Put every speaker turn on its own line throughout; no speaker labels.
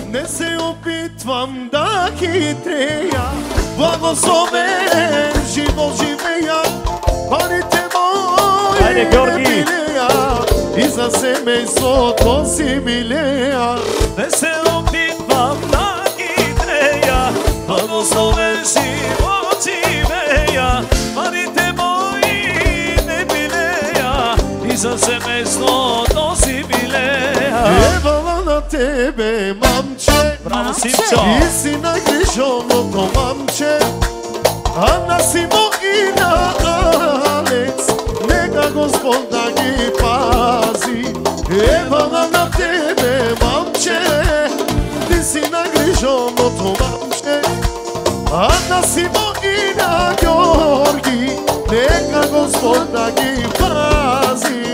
Не се опитвам да хитрея, благословен живот живея, парите мои не пилея и за семейството си милея.
Не се опитвам да хитрея, благословен живот живея, парите мои не пилея и за семейството си милея.
Евала на тебе, мамче,
Браво, Симчо!
и си на грижовното мамче, а на Симо и на Алекс, нека Господ да ги пази. Евала на тебе, мамче, ти си на грижовното мамче, а на Симо и на Георги, нека Господ да ги пази.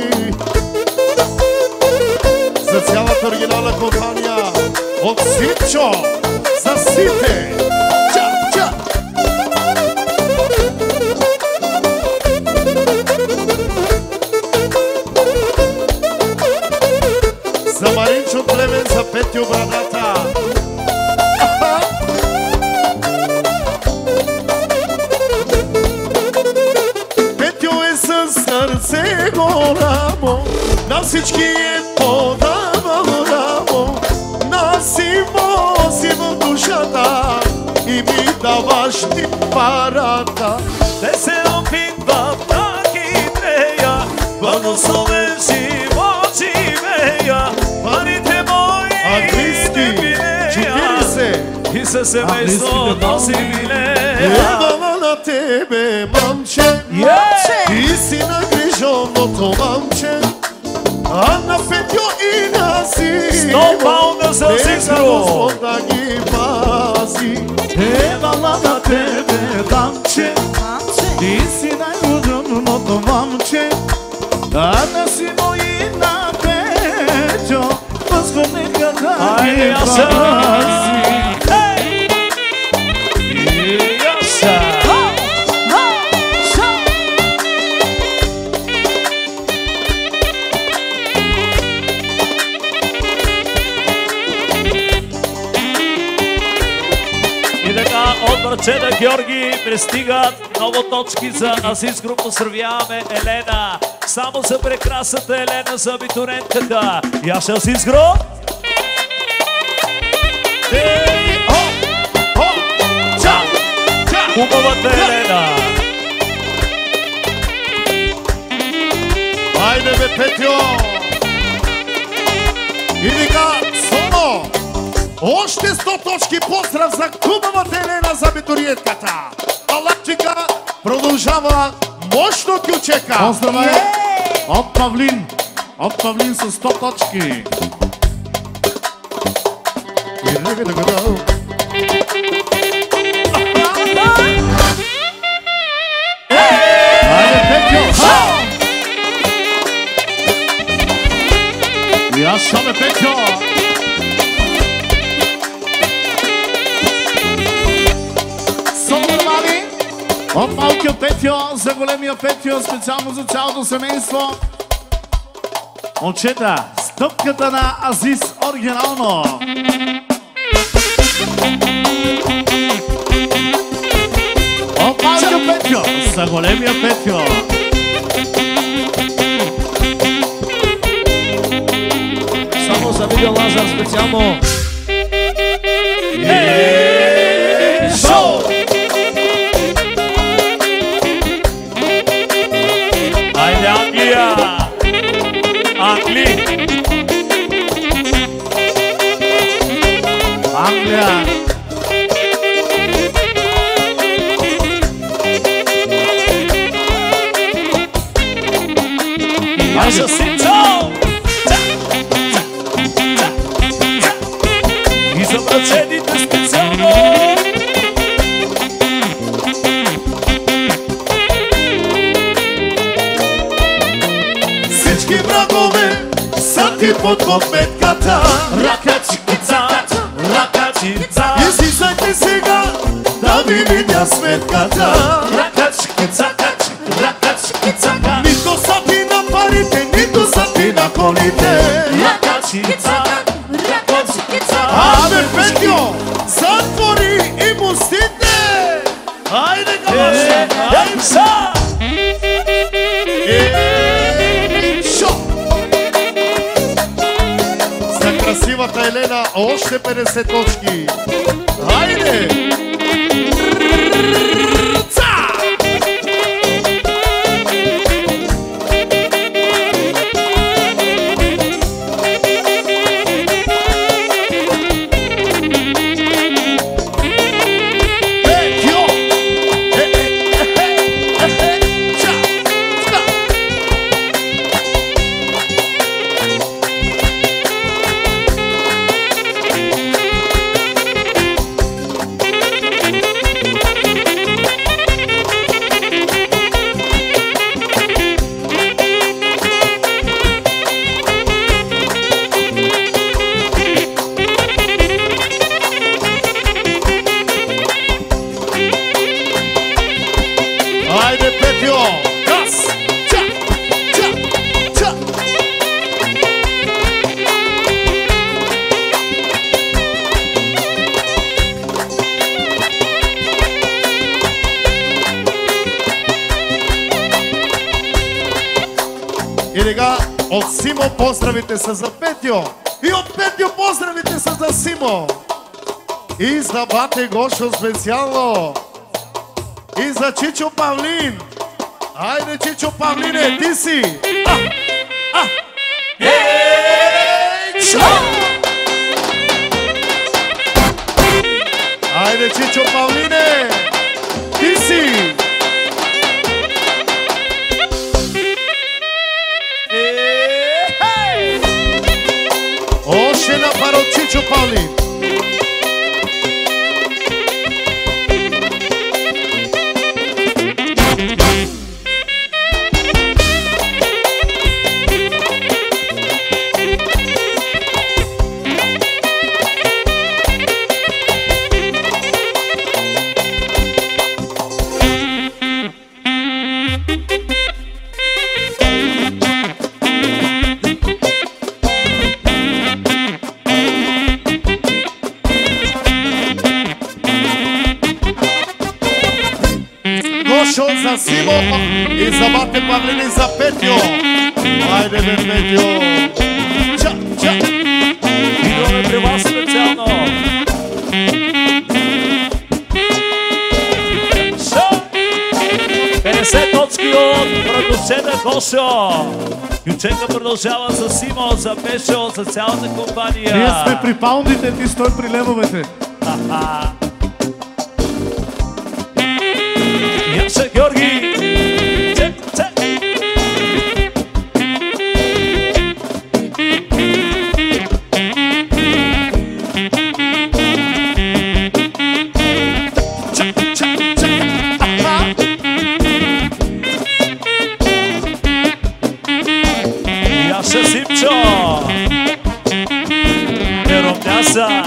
За цялата оригинална компания от Симчо за сите. Ча, ча! За Маринчо Племен, за Петю брадата. Петю е със сърце голямо, на всички е подавал рамо, на Симо си в душата и ми даваш ти парата.
Не се опитвам да хитрея, благословен живот живея, парите мои не пилея и за семейството си милея.
Евала на тебе, мамче, ти си на грижовното мамче, а на Петю и на Симо,
100 паунда за
нека Господ да ги пази.
Евала на тебе, мамче, ти си най-удобното момче, а на Симо и на Петю, Господ нека да ги пази.
От Марчета Георги пристигат много точки за асист група. Поздравяваме Елена. Само за прекрасната Елена, за абитурентката. Яша асист група. Хубавата Елена.
Хайде бе, Петю! И вика, соло! Още 100 точки поздрав за хубавата Елена, за абитуриентката! Алапчика продължава мощно кючека!
Поздравай от Павлин! От Павлин с 100 точки! Хайде, Петю! Яша бе, Петю! От малкия Петю за големия Петю, специално за цялото семейство. Момчета, стъпката на Азис оригинално. От малкия Петю за големия Петю.
Само за Видео Лазар специално. Шоу! Айде, Англия! Англи!
Англия!
Наша Симчо! И за мрачените специално!
Всички врагове са ти под подметката.
Ракачи-кица, ракачи-ца.
Излизайте сега да ви видя сметката.
Ракачи-кица, ракачи-кица.
Нито са ти на парите, нито са ти на колите.
Ракачи-кица, ракачи-кица.
Абе, красивата Елена, още 50 точки. Хайде! И сега от Симо поздравите са за Петьо. И от Петьо поздравите са за Симо. И за бате Гошо специално. И за Чичо Павлин. Айде, Чичо Павлине, ти си. Айде, Чичо Павлине, ти си. Още на паро Чичо Павлин. За Симо и за бате Павлин и за Петьо. Айде бе, Петьо. Ча, ча.
Идваме при вас специално. 50 точки от продуцента Гошо. Юченка продължава за Симо, за Пешо, за цялата компания.
Ние сме при паундите, ти стой при левовете.
Яша Георги. Яша Симчо. Еромняса.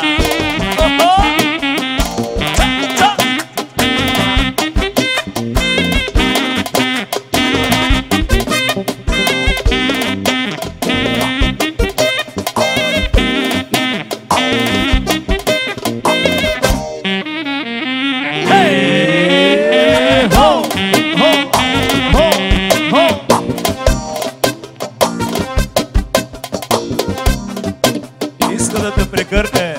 Иска да те прегърне.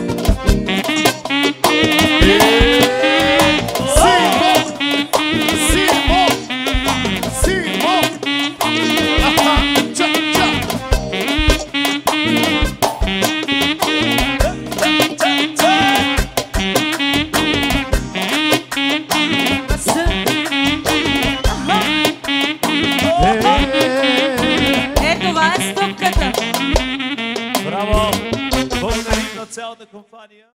Симо! Симо! Симо! Ча, ча.
Това е стъпката. Браво! Благодарим на цялата компания.